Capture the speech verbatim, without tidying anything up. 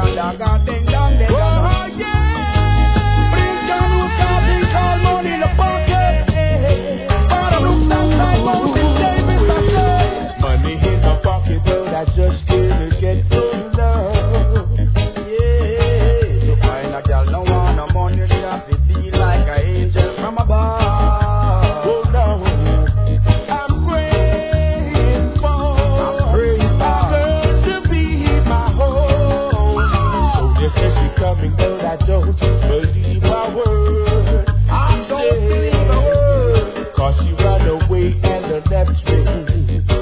and I got ding dong ding dong. Oh yeah. Bring down who's got big all money in the pocket. But I look that like Moses Davis, I say. Money in the pocket, but I just can't get good love. Yeah. To find a girl no want no money, she have to be like an angel from above. Oh no. I'm praying for, I'm praying for a girl to be my home. So this is she coming, but I don't believe my word. I don't believe my word. Cause she run away and the left me.